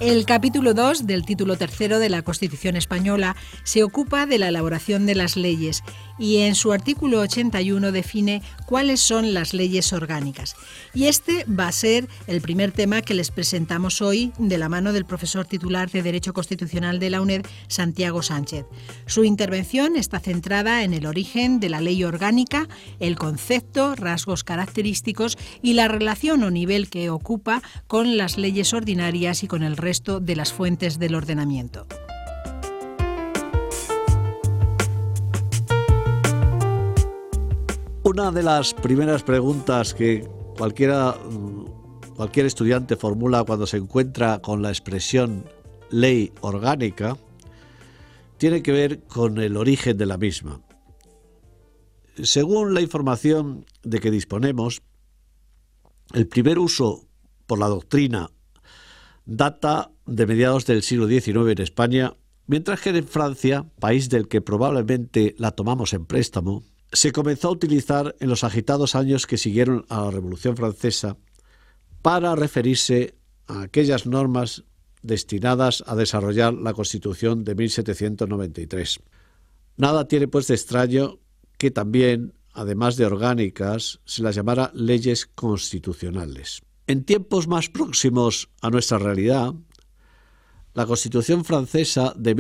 El capítulo 2 del título tercero de la Constitución española se ocupa de la elaboración de las leyes y en su artículo 81 define cuáles son las leyes orgánicas. Y este va a ser el primer tema que les presentamos hoy de la mano del profesor titular de Derecho Constitucional de la UNED, Santiago Sánchez. Su intervención está centrada en el origen de la ley orgánica, el concepto, rasgos característicos y la relación o nivel que ocupa con las leyes ordinarias y con el resto de las fuentes del ordenamiento. Una de las primeras preguntas que cualquier estudiante formula cuando se encuentra con la expresión ley orgánica tiene que ver con el origen de la misma. Según la información de que disponemos, el primer uso por la doctrina data de mediados del siglo XIX en España, mientras que en Francia, país del que probablemente la tomamos en préstamo, se comenzó a utilizar en los agitados años que siguieron a la Revolución Francesa para referirse a aquellas normas destinadas a desarrollar la Constitución de 1793. Nada tiene pues de extraño que también, además de orgánicas, se las llamara leyes constitucionales. En tiempos más próximos a nuestra realidad, la Constitución francesa de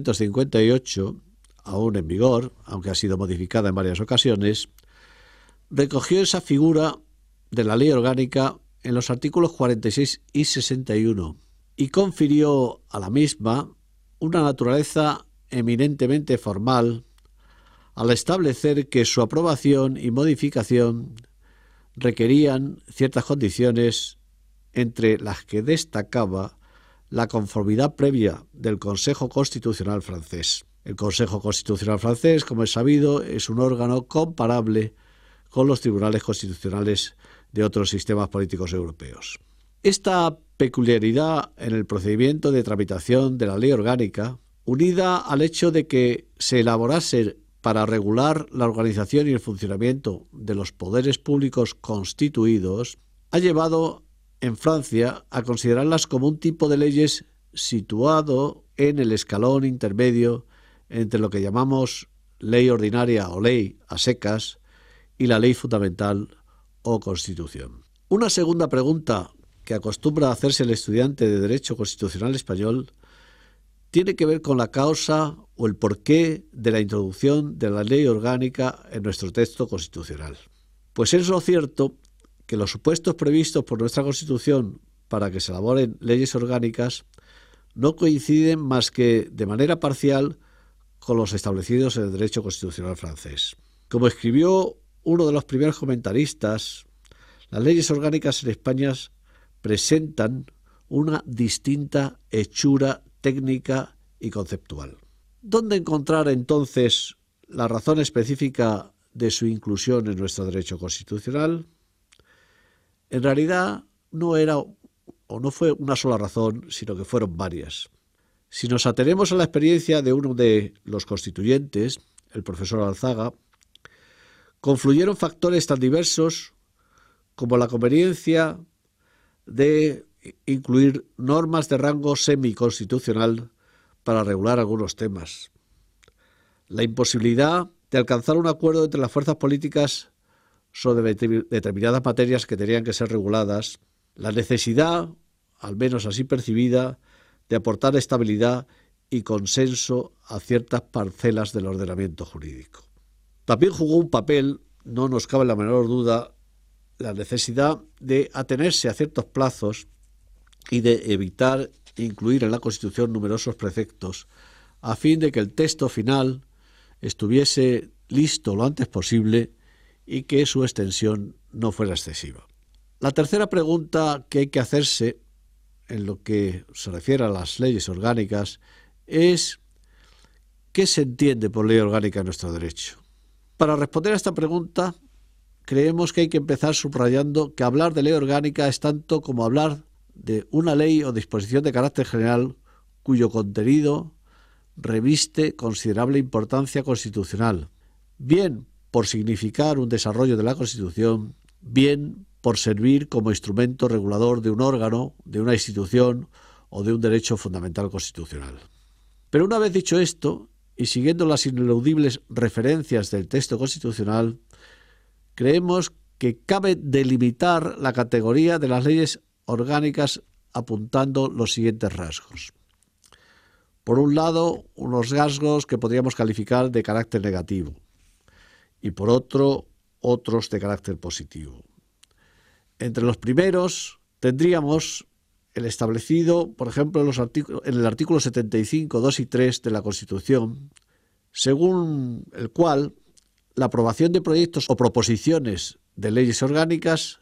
1958, aún en vigor, aunque ha sido modificada en varias ocasiones, recogió esa figura de la ley orgánica en los artículos 46 y 61 y confirió a la misma una naturaleza eminentemente formal al establecer que su aprobación y modificación requerían ciertas condiciones, entre las que destacaba la conformidad previa del Consejo Constitucional francés. El Consejo Constitucional francés, como es sabido, es un órgano comparable con los tribunales constitucionales de otros sistemas políticos europeos. Esta peculiaridad en el procedimiento de tramitación de la ley orgánica, unida al hecho de que se elaborase para regular la organización y el funcionamiento de los poderes públicos constituidos, ha llevado en Francia a considerarlas como un tipo de leyes situado en el escalón intermedio entre lo que llamamos ley ordinaria o ley a secas y la ley fundamental o Constitución. Una segunda pregunta que acostumbra a hacerse el estudiante de Derecho Constitucional español tiene que ver con la causa o el porqué de la introducción de la ley orgánica en nuestro texto constitucional. Pues es lo cierto que los supuestos previstos por nuestra Constitución para que se elaboren leyes orgánicas no coinciden más que de manera parcial con los establecidos en el derecho constitucional francés. Como escribió uno de los primeros comentaristas, las leyes orgánicas en España presentan una distinta hechura técnica y conceptual. ¿Dónde encontrar entonces la razón específica de su inclusión en nuestro derecho constitucional? En realidad no fue una sola razón, sino que fueron varias. Si nos atenemos a la experiencia de uno de los constituyentes, el profesor Alzaga, confluyeron factores tan diversos como la conveniencia de incluir normas de rango semiconstitucional para regular algunos temas, la imposibilidad de alcanzar un acuerdo entre las fuerzas políticas sobre determinadas materias que tenían que ser reguladas, la necesidad, al menos así percibida, de aportar estabilidad y consenso a ciertas parcelas del ordenamiento jurídico. También jugó un papel, no nos cabe la menor duda, la necesidad de atenerse a ciertos plazos y de evitar incluir en la Constitución numerosos preceptos a fin de que el texto final estuviese listo lo antes posible y que su extensión no fuera excesiva. La tercera pregunta que hay que hacerse en lo que se refiere a las leyes orgánicas es ¿qué se entiende por ley orgánica en nuestro derecho? Para responder a esta pregunta, creemos que hay que empezar subrayando que hablar de ley orgánica es tanto como hablar de una ley o disposición de carácter general cuyo contenido reviste considerable importancia constitucional, bien por significar un desarrollo de la Constitución, bien por servir como instrumento regulador de un órgano, de una institución o de un derecho fundamental constitucional. Pero una vez dicho esto, y siguiendo las ineludibles referencias del texto constitucional, creemos que cabe delimitar la categoría de las leyes orgánicas apuntando los siguientes rasgos. Por un lado, unos rasgos que podríamos calificar de carácter negativo y por otro, otros de carácter positivo. Entre los primeros tendríamos el establecido, por ejemplo, en el artículo 75, 2 y 3 de la Constitución, según el cual la aprobación de proyectos o proposiciones de leyes orgánicas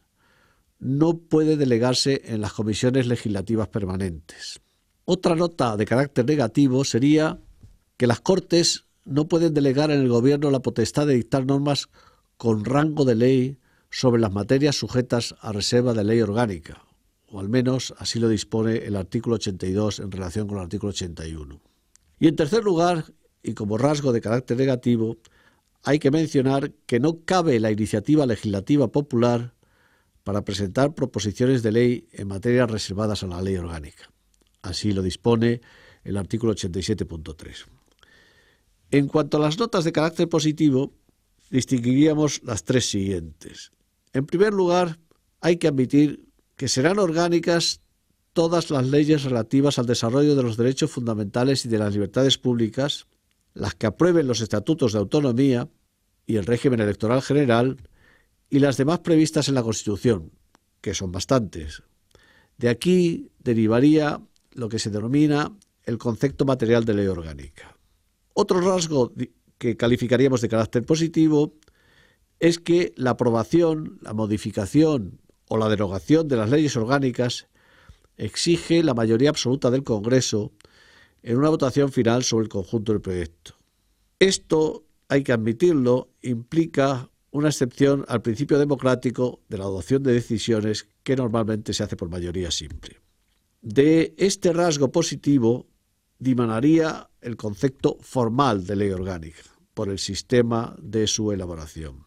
no puede delegarse en las comisiones legislativas permanentes. Otra nota de carácter negativo sería que las Cortes no pueden delegar en el Gobierno la potestad de dictar normas con rango de ley sobre las materias sujetas a reserva de ley orgánica, o al menos así lo dispone el artículo 82 en relación con el artículo 81. Y en tercer lugar, y como rasgo de carácter negativo, hay que mencionar que no cabe la iniciativa legislativa popular para presentar proposiciones de ley en materias reservadas a la ley orgánica. Así lo dispone el artículo 87.3. En cuanto a las notas de carácter positivo, distinguiríamos las tres siguientes. En primer lugar, hay que admitir que serán orgánicas todas las leyes relativas al desarrollo de los derechos fundamentales y de las libertades públicas, las que aprueben los estatutos de autonomía y el régimen electoral general, y las demás previstas en la Constitución, que son bastantes. De aquí derivaría lo que se denomina el concepto material de ley orgánica. Otro rasgo que calificaríamos de carácter positivo es que la aprobación, la modificación o la derogación de las leyes orgánicas exige la mayoría absoluta del Congreso en una votación final sobre el conjunto del proyecto. Esto, hay que admitirlo, implica una excepción al principio democrático de la adopción de decisiones que normalmente se hace por mayoría simple. De este rasgo positivo dimanaría el concepto formal de ley orgánica por el sistema de su elaboración.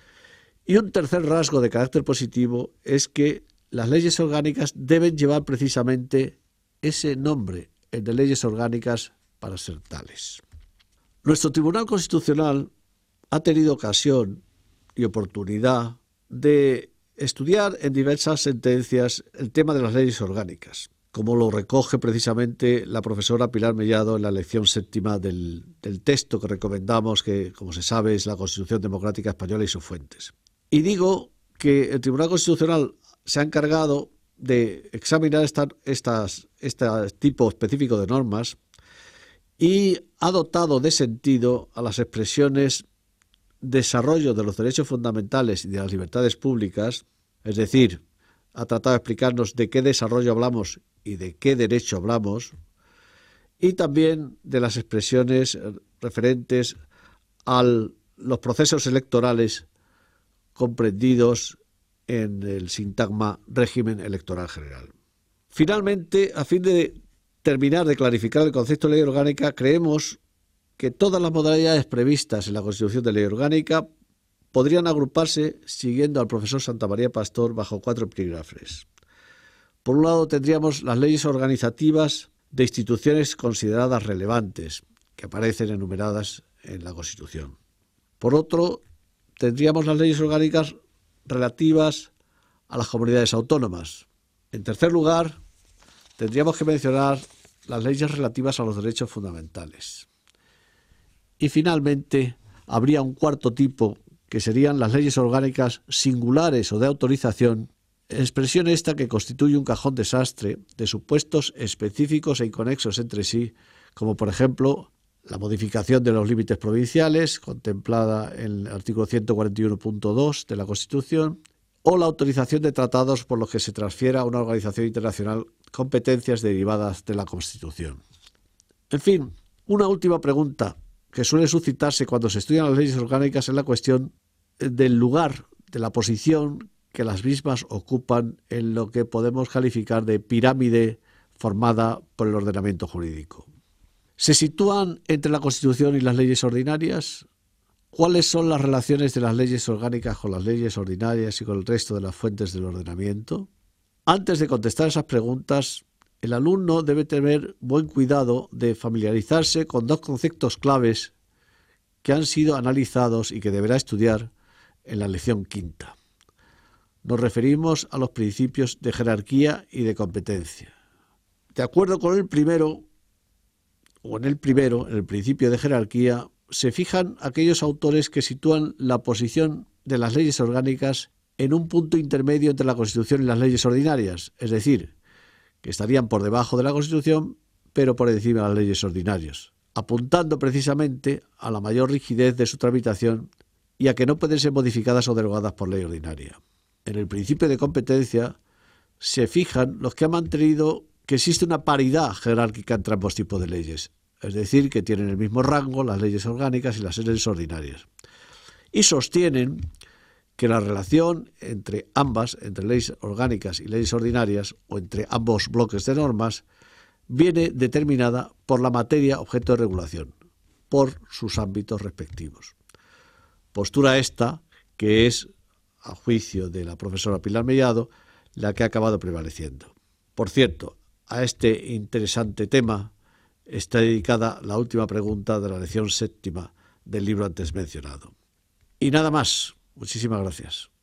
Y un tercer rasgo de carácter positivo es que las leyes orgánicas deben llevar precisamente ese nombre, el de leyes orgánicas, para ser tales. Nuestro Tribunal Constitucional ha tenido ocasión y oportunidad de estudiar en diversas sentencias el tema de las leyes orgánicas, como lo recoge precisamente la profesora Pilar Mellado en la lección séptima del texto que recomendamos, que, como se sabe, es la Constitución Democrática Española y sus fuentes. Y digo que el Tribunal Constitucional se ha encargado de examinar este tipo específico de normas y ha dotado de sentido a las expresiones desarrollo de los derechos fundamentales y de las libertades públicas, es decir, ha tratado de explicarnos de qué desarrollo hablamos y de qué derecho hablamos, y también de las expresiones referentes a los procesos electorales comprendidos en el sintagma régimen electoral general. Finalmente, a fin de terminar de clarificar el concepto de ley orgánica, creemos que todas las modalidades previstas en la Constitución de ley orgánica podrían agruparse, siguiendo al profesor Santamaría Pastor, bajo 4 epígrafes. Por un lado, tendríamos las leyes organizativas de instituciones consideradas relevantes, que aparecen enumeradas en la Constitución. Por otro, tendríamos las leyes orgánicas relativas a las comunidades autónomas. En tercer lugar, tendríamos que mencionar las leyes relativas a los derechos fundamentales. Y finalmente, habría un cuarto tipo, que serían las leyes orgánicas singulares o de autorización, expresión esta que constituye un cajón desastre de supuestos específicos e inconexos entre sí, como por ejemplo la modificación de los límites provinciales, contemplada en el artículo 141.2 de la Constitución, o la autorización de tratados por los que se transfiera a una organización internacional competencias derivadas de la Constitución. En fin, una última pregunta que suele suscitarse cuando se estudian las leyes orgánicas es la cuestión del lugar, de la posición que las mismas ocupan en lo que podemos calificar de pirámide formada por el ordenamiento jurídico. ¿Se sitúan entre la Constitución y las leyes ordinarias? ¿Cuáles son las relaciones de las leyes orgánicas con las leyes ordinarias y con el resto de las fuentes del ordenamiento? Antes de contestar esas preguntas, el alumno debe tener buen cuidado de familiarizarse con dos conceptos claves que han sido analizados y que deberá estudiar en la lección quinta. Nos referimos a los principios de jerarquía y de competencia. De acuerdo con el primero, en el principio de jerarquía, se fijan aquellos autores que sitúan la posición de las leyes orgánicas en un punto intermedio entre la Constitución y las leyes ordinarias, es decir, que estarían por debajo de la Constitución, pero por encima de las leyes ordinarias, apuntando precisamente a la mayor rigidez de su tramitación y a que no pueden ser modificadas o derogadas por ley ordinaria. En el principio de competencia se fijan los que han mantenido que existe una paridad jerárquica entre ambos tipos de leyes, es decir, que tienen el mismo rango las leyes orgánicas y las leyes ordinarias. Y sostienen que la relación entre ambas, entre leyes orgánicas y leyes ordinarias, o entre ambos bloques de normas, viene determinada por la materia objeto de regulación, por sus ámbitos respectivos. Postura esta que es, a juicio de la profesora Pilar Mellado, la que ha acabado prevaleciendo. Por cierto, a este interesante tema está dedicada la última pregunta de la lección séptima del libro antes mencionado. Y nada más. Muchísimas gracias.